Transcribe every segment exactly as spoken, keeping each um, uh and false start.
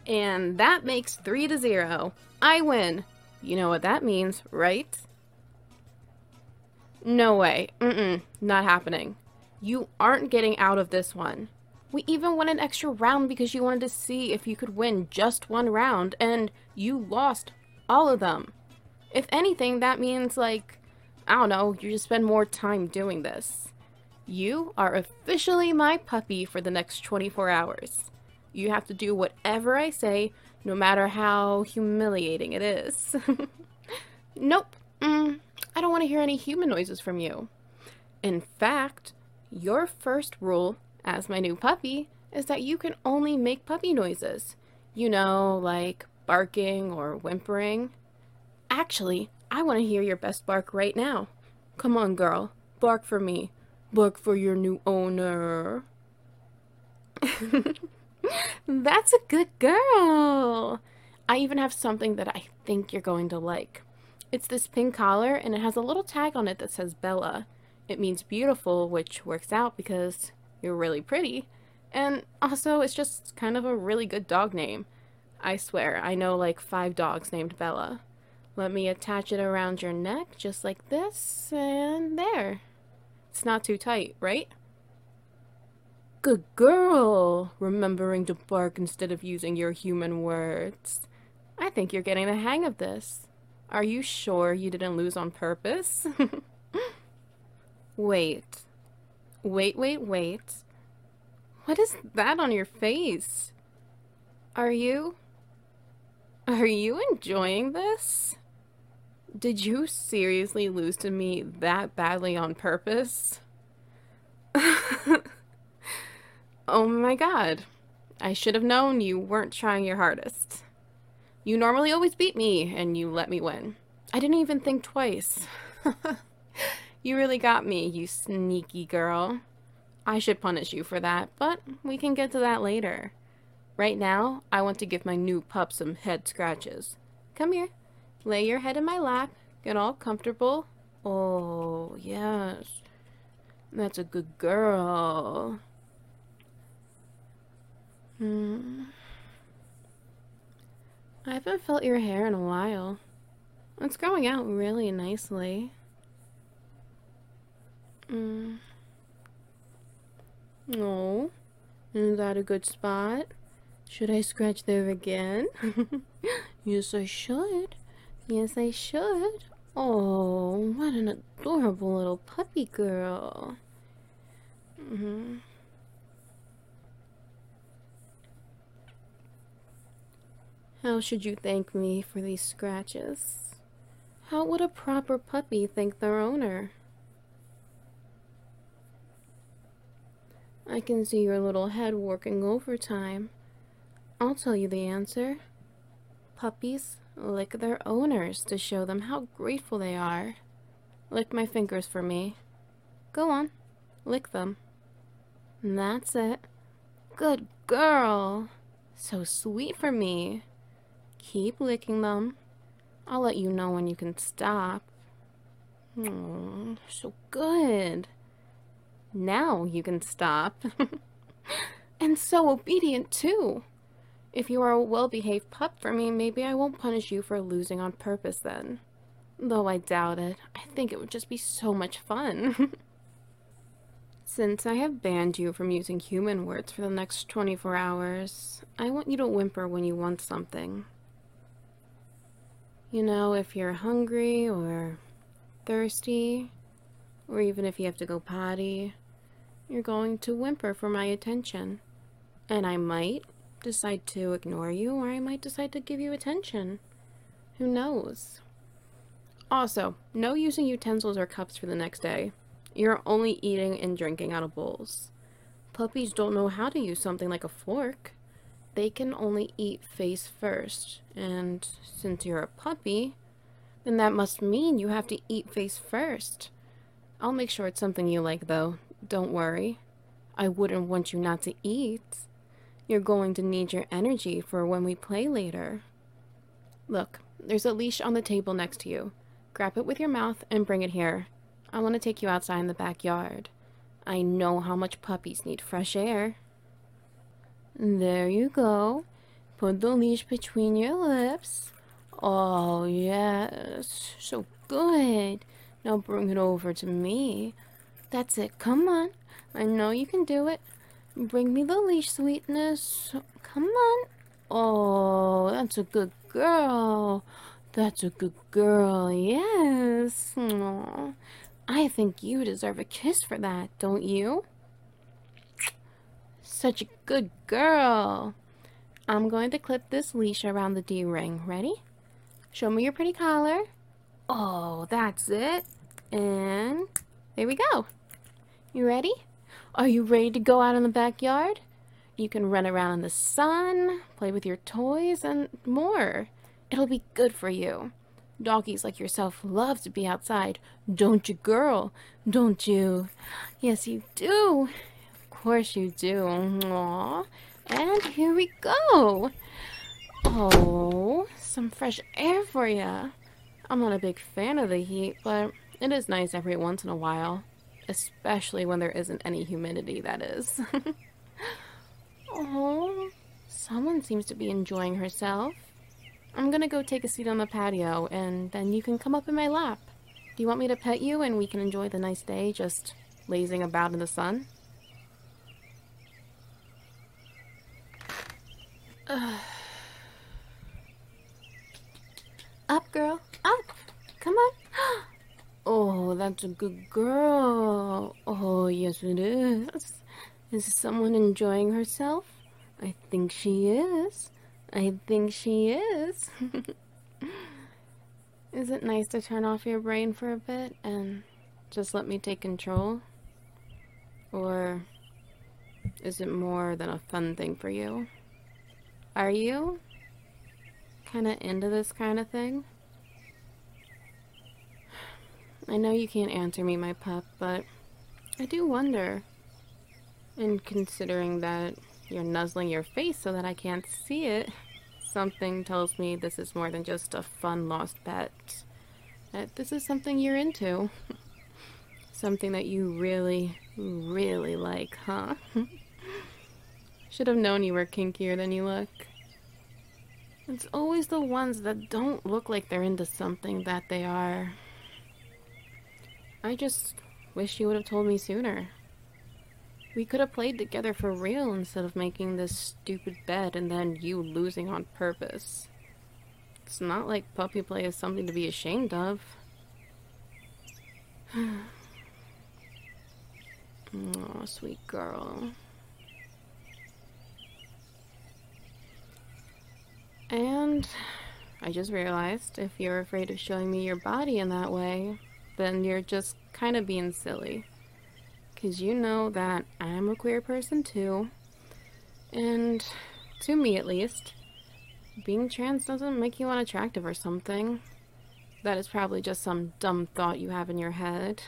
And that makes three to zero. I win. You know what that means, right? No way. Mm-mm. Not happening. You aren't getting out of this one. We even went an extra round because you wanted to see if you could win just one round, and you lost all of them. If anything, that means, like, I don't know, you just spend more time doing this. You are officially my puppy for the next twenty-four hours. You have to do whatever I say, no matter how humiliating it is. Nope. Mm, I don't want to hear any human noises from you. In fact, your first rule as my new puppy is that you can only make puppy noises. You know, like barking or whimpering. Actually, I want to hear your best bark right now. Come on, girl. Bark for me. Bark for your new owner. That's a good girl. I even have something that I think you're going to like. It's this pink collar, and it has a little tag on it that says Bella. It means beautiful, which works out because you're really pretty. And also, it's just kind of a really good dog name. I swear, I know like five dogs named Bella. Let me attach it around your neck, just like this, and there. It's not too tight, right? Good girl, remembering to bark instead of using your human words. I think you're getting the hang of this. Are you sure you didn't lose on purpose? Wait. Wait, wait, wait. What is that on your face? Are you... Are you enjoying this? Did you seriously lose to me that badly on purpose? Oh my god. I should have known you weren't trying your hardest. You normally always beat me, and you let me win. I didn't even think twice. You really got me, you sneaky girl. I should punish you for that, but we can get to that later. Right now, I want to give my new pup some head scratches. Come here. Lay your head in my lap. Get all comfortable. Oh, yes. That's a good girl. Hmm. I haven't felt your hair in a while. It's growing out really nicely. Hmm. Oh, is that a good spot? Should I scratch there again? Yes, I should. Yes, I should. Oh, what an adorable little puppy girl. Mm-hmm. How should you thank me for these scratches? How would a proper puppy thank their owner? I can see your little head working overtime. I'll tell you the answer. Puppies lick their owners to show them how grateful they are. Lick my fingers for me. Go on, lick them. That's it. Good girl. So sweet for me. Keep licking them. I'll let you know when you can stop. Oh, so good. Now you can stop. And so obedient, too. If you are a well-behaved pup for me, maybe I won't punish you for losing on purpose then. Though I doubt it. I think it would just be so much fun. Since I have banned you from using human words for the next twenty-four hours, I want you to whimper when you want something. You know, if you're hungry or thirsty, or even if you have to go potty, you're going to whimper for my attention. And I might decide to ignore you, or I might decide to give you attention. Who knows? Also, no using utensils or cups for the next day. You're only eating and drinking out of bowls. Puppies don't know how to use something like a fork. They can only eat face first, and since you're a puppy, then that must mean you have to eat face first. I'll make sure it's something you like, though. Don't worry. I wouldn't want you not to eat. You're going to need your energy for when we play later. Look, there's a leash on the table next to you. Grab it with your mouth and bring it here. I want to take you outside in the backyard. I know how much puppies need fresh air. There you go. Put the leash between your lips. Oh, yes. So good. Now bring it over to me. That's it. Come on. I know you can do it. Bring me the leash, sweetness. Come on. Oh, that's a good girl. That's a good girl. Yes. Aww. I think you deserve a kiss for that, don't you? Such a good girl. I'm going to clip this leash around the D-ring. Ready? Show me your pretty collar. Oh, that's it. And there we go. You ready? Are you ready to go out in the backyard? You can run around in the sun, play with your toys, and more. It'll be good for you. Doggies like yourself love to be outside. Don't you, girl? Don't you? Yes, you do. Of course you do. Aww. And here we go. Oh, some fresh air for ya. I'm not a big fan of the heat, but it is nice every once in a while. Especially when there isn't any humidity, that is. Oh, someone seems to be enjoying herself. I'm gonna go take a seat on the patio, and then you can come up in my lap. Do you want me to pet you and we can enjoy the nice day just lazing about in the sun? Up, girl. Up. Come on. Oh, that's a good girl. Oh, yes it is. Is someone enjoying herself? I think she is. I think she is. Is it nice to turn off your brain for a bit and just let me take control? Or is it more than a fun thing for you? Are you kind of into this kind of thing? I know you can't answer me, my pup, but I do wonder. And considering that you're nuzzling your face so that I can't see it, something tells me this is more than just a fun lost pet. That this is something you're into. Something that you really, really like, huh? Should have known you were kinkier than you look. It's always the ones that don't look like they're into something that they are. I just wish you would have told me sooner. We could have played together for real instead of making this stupid bed and then you losing on purpose. It's not like puppy play is something to be ashamed of. Oh, sweet girl. And I just realized if you're afraid of showing me your body in that way, then you're just kind of being silly. Because you know that I'm a queer person too. And to me at least, being trans doesn't make you unattractive or something. That is probably just some dumb thought you have in your head.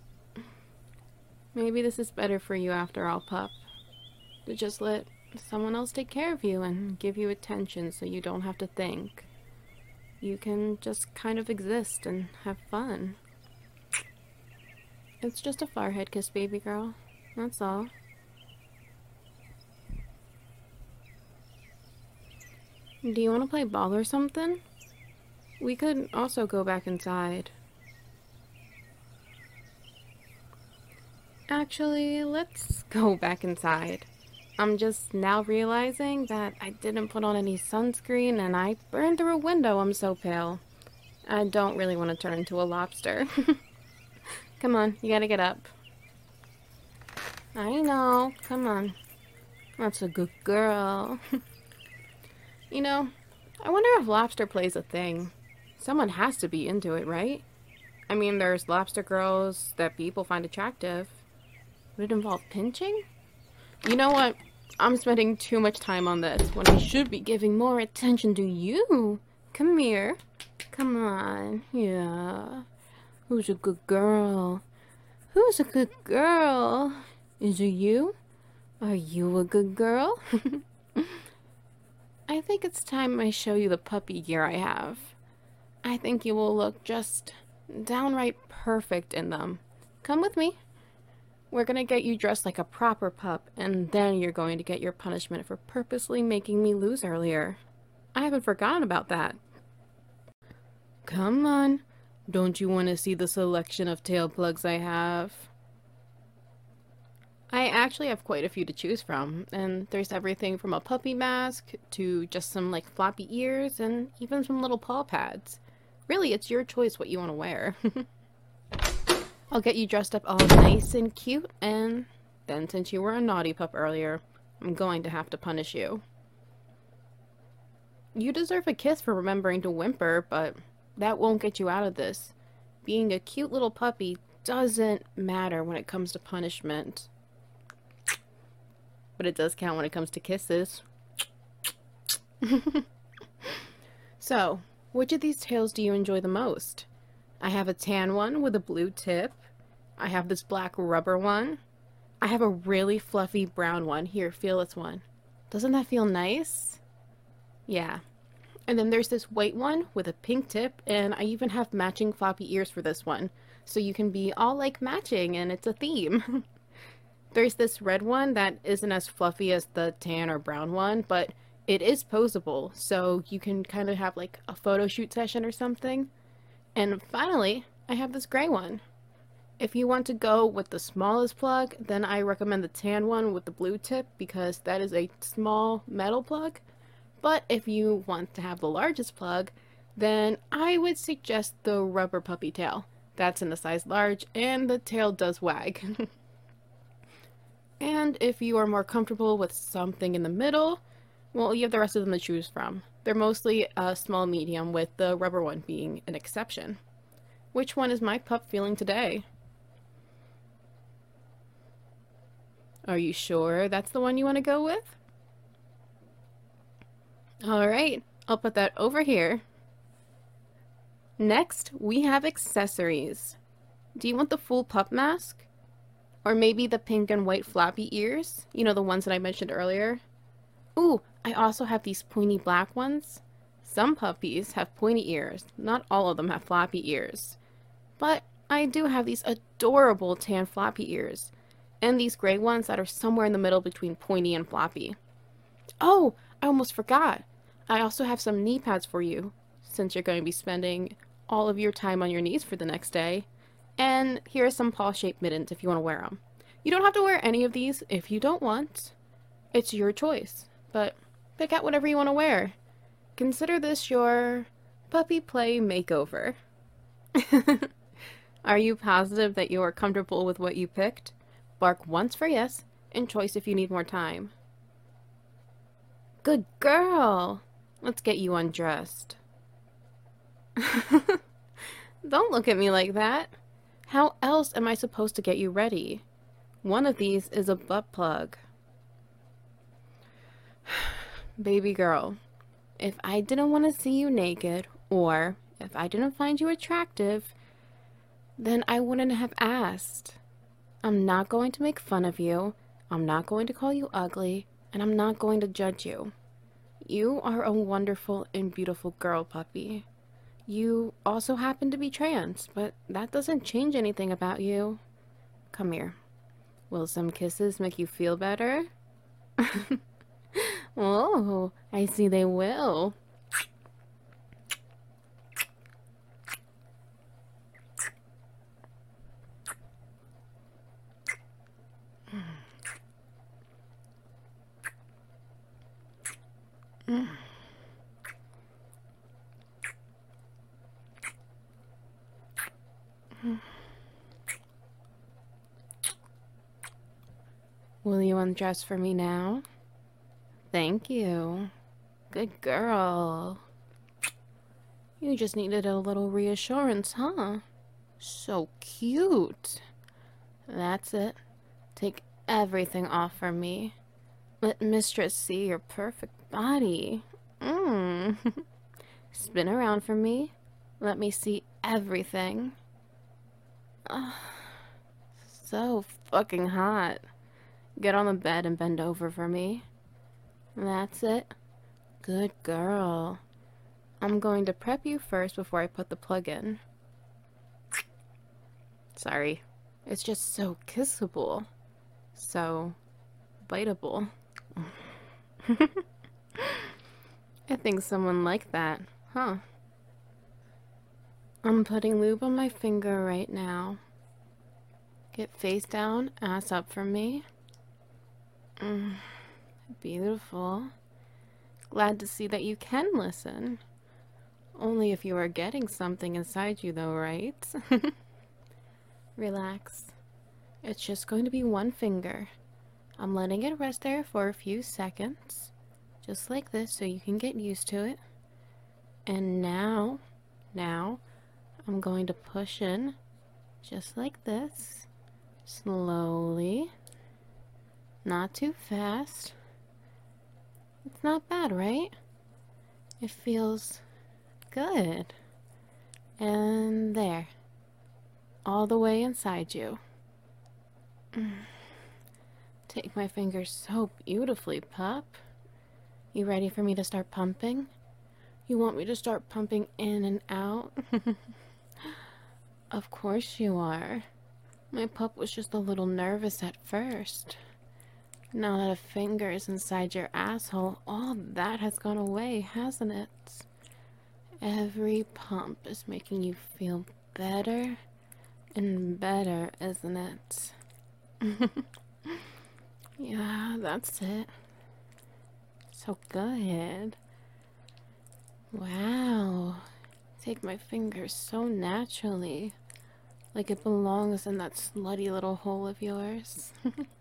Maybe this is better for you after all, pup. To just let someone else take care of you and give you attention so you don't have to think. You can just kind of exist and have fun. It's just a forehead kiss, baby girl. That's all. Do you want to play ball or something? We could also go back inside. Actually, let's go back inside. I'm just now realizing that I didn't put on any sunscreen and I burned through a window. I'm so pale. I don't really want to turn into a lobster. Come on, you gotta get up. I know, come on. That's a good girl. You know, I wonder if lobster play's a thing. Someone has to be into it, right? I mean, there's lobster girls that people find attractive. Would it involve pinching? You know what? I'm spending too much time on this when I should be giving more attention to you. Come here. Come on. Yeah. Who's a good girl? Who's a good girl? Is it you? Are you a good girl? I think it's time I show you the puppy gear I have. I think you will look just downright perfect in them. Come with me. We're gonna get you dressed like a proper pup, and then you're going to get your punishment for purposely making me lose earlier. I haven't forgotten about that. Come on. Don't you want to see the selection of tail plugs I have? I actually have quite a few to choose from, and there's everything from a puppy mask to just some like floppy ears and even some little paw pads. Really, it's your choice what you want to wear. I'll get you dressed up all nice and cute, and then since you were a naughty pup earlier, I'm going to have to punish you. You deserve a kiss for remembering to whimper, but that won't get you out of this. Being a cute little puppy doesn't matter when it comes to punishment. But it does count when it comes to kisses. So, which of these tails do you enjoy the most? I have a tan one with a blue tip. I have this black rubber one. I have a really fluffy brown one. Here, feel this one. Doesn't that feel nice? Yeah. And then there's this white one with a pink tip, and I even have matching floppy ears for this one. So you can be all like matching, and it's a theme. There's this red one that isn't as fluffy as the tan or brown one, but it is posable, so you can kind of have like a photo shoot session or something. And finally, I have this gray one. If you want to go with the smallest plug, then I recommend the tan one with the blue tip because that is a small metal plug. But if you want to have the largest plug, then I would suggest the rubber puppy tail. That's in the size large, and the tail does wag. And if you are more comfortable with something in the middle, well, you have the rest of them to choose from. They're mostly a small medium, with the rubber one being an exception. Which one is my pup feeling today? Are you sure that's the one you want to go with? Alright, I'll put that over here. Next, we have accessories. Do you want the full pup mask? Or maybe the pink and white floppy ears? You know, the ones that I mentioned earlier? Ooh, I also have these pointy black ones. Some puppies have pointy ears. Not all of them have floppy ears. But I do have these adorable tan floppy ears. And these gray ones that are somewhere in the middle between pointy and floppy. Oh, I almost forgot. I also have some knee pads for you, since you're going to be spending all of your time on your knees for the next day. And here are some paw-shaped mittens if you want to wear them. You don't have to wear any of these if you don't want. It's your choice, but pick out whatever you want to wear. Consider this your puppy play makeover. Are you positive that you are comfortable with what you picked? Bark once for yes, and choice if you need more time. Good girl! Let's get you undressed. Don't look at me like that. How else am I supposed to get you ready? One of these is a butt plug. Baby girl, if I didn't want to see you naked, or if I didn't find you attractive, then I wouldn't have asked. I'm not going to make fun of you, I'm not going to call you ugly, and I'm not going to judge you. You are a wonderful and beautiful girl puppy. You also happen to be trans, but that doesn't change anything about you. Come here. Will some kisses make you feel better? Oh, I see they will. Mm. Will you undress for me now? Thank you. Good girl. You just needed a little reassurance, huh? So cute. That's it. Take everything off from me. Let Mistress see your perfect body. Mmm. Spin around for me. Let me see everything. Oh, so fucking hot. Get on the bed and bend over for me. That's it. Good girl. I'm going to prep you first before I put the plug in. Sorry. It's just so kissable. So biteable. I think someone liked that, huh? I'm putting lube on my finger right now. Get face down, ass up for me. Mm, beautiful. Glad to see that you can listen. Only if you are getting something inside you though, right? Relax. It's just going to be one finger. I'm letting it rest there for a few seconds. Just like this so you can get used to it. And now, now, I'm going to push in just like this. Slowly. Not too fast. It's not bad, right? It feels good. And there. All the way inside you. Take my fingers so beautifully, pup. You ready for me to start pumping? You want me to start pumping in and out? Of course you are. My pup was just a little nervous at first. Now that a finger is inside your asshole, all that has gone away, hasn't it? Every pump is making you feel better and better, isn't it? Yeah, that's it. So good. Wow. Take my fingers so naturally. Like it belongs in that slutty little hole of yours.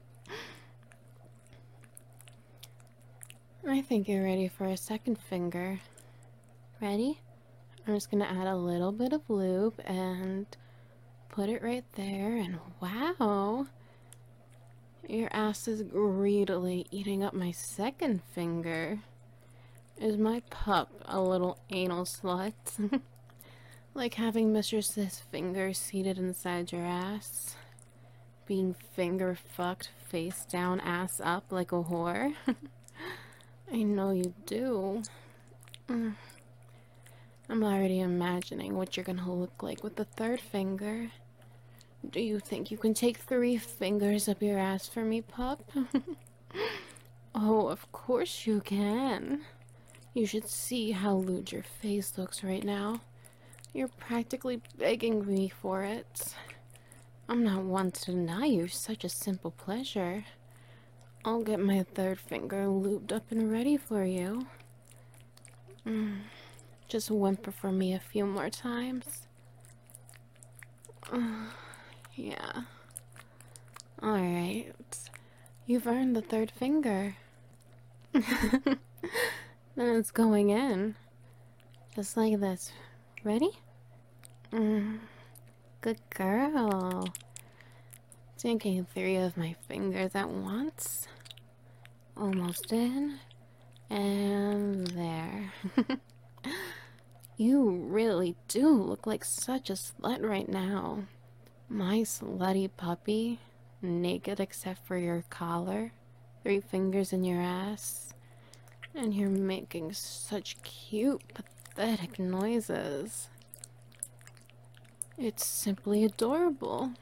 I think you're ready for a second finger. Ready? I'm just gonna add a little bit of lube and put it right there, and wow! Your ass is greedily eating up my second finger. Is my pup a little anal slut? Like having Mistress's finger seated inside your ass? Being finger fucked face down, ass up like a whore? I know you do. Mm. I'm already imagining what you're gonna look like with the third finger. Do you think you can take three fingers up your ass for me, pup? Oh, of course you can. You should see how lewd your face looks right now. You're practically begging me for it. I'm not one to deny you such a simple pleasure. I'll get my third finger lubed up and ready for you. Mm. Just whimper for me a few more times. Uh, yeah. Alright. You've earned the third finger. Then it's going in. Just like this. Ready? Mm. Good girl. Taking three of my fingers at once. Almost in. And there. You really do look like such a slut right now. My slutty puppy, naked except for your collar, three fingers in your ass, and you're making such cute, pathetic noises. It's simply adorable.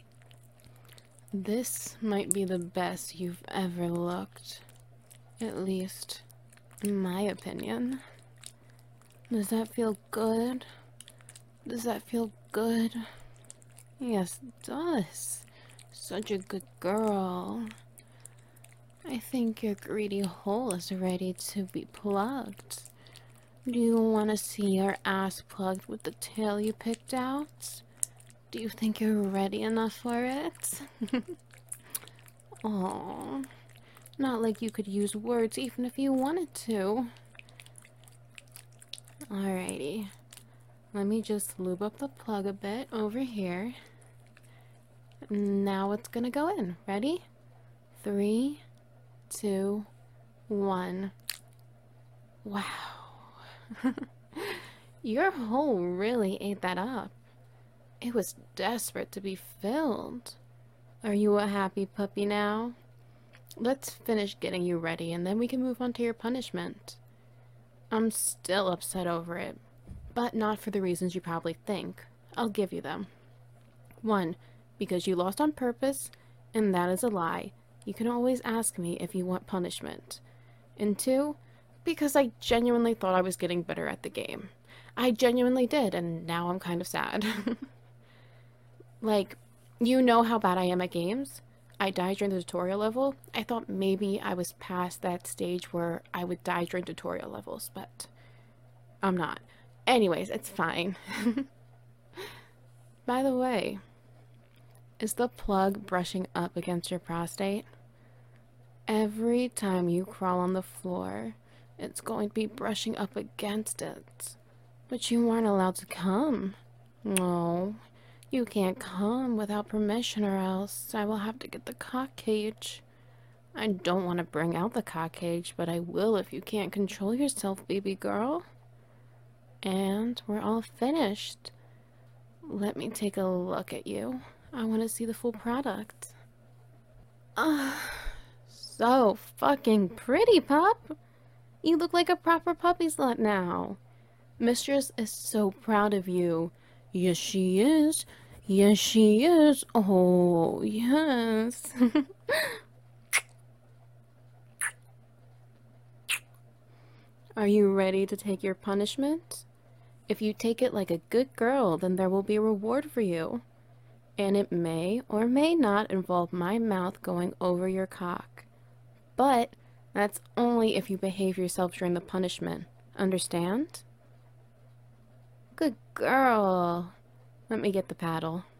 This might be the best you've ever looked, at least in my opinion. Does that feel good? Does that feel good? Yes, it does. Such a good girl. I think your greedy hole is ready to be plugged. Do you want to see your ass plugged with the tail you picked out? Do you think you're ready enough for it? Aw, not like you could use words even if you wanted to. Alrighty, let me just lube up the plug a bit over here. Now it's gonna go in. Ready? Three, two, one. Wow. Your hole really ate that up. It was desperate to be filled. Are you a happy puppy now? Let's finish getting you ready and then we can move on to your punishment. I'm still upset over it, but not for the reasons you probably think. I'll give you them. One, because you lost on purpose, and that is a lie. You can always ask me if you want punishment. And two, because I genuinely thought I was getting better at the game. I genuinely did, and now I'm kind of sad. Like, you know how bad I am at games? I died during the tutorial level. I thought maybe I was past that stage where I would die during tutorial levels, but I'm not. Anyways, it's fine. By the way, is the plug brushing up against your prostate? Every time you crawl on the floor, it's going to be brushing up against it. But you aren't allowed to come. No, you can't come without permission, or else I will have to get the cock cage. I don't want to bring out the cock cage, but I will if you can't control yourself, baby girl. And we're all finished. Let me take a look at you. I want to see the full product. Ah, so fucking pretty, pup. You look like a proper puppy slut now. Mistress is so proud of you. Yes, she is. Yes, she is. Oh, yes. Are you ready to take your punishment? If you take it like a good girl, then there will be a reward for you. And it may or may not involve my mouth going over your cock. But that's only if you behave yourself during the punishment. Understand? Good girl. Let me get the paddle.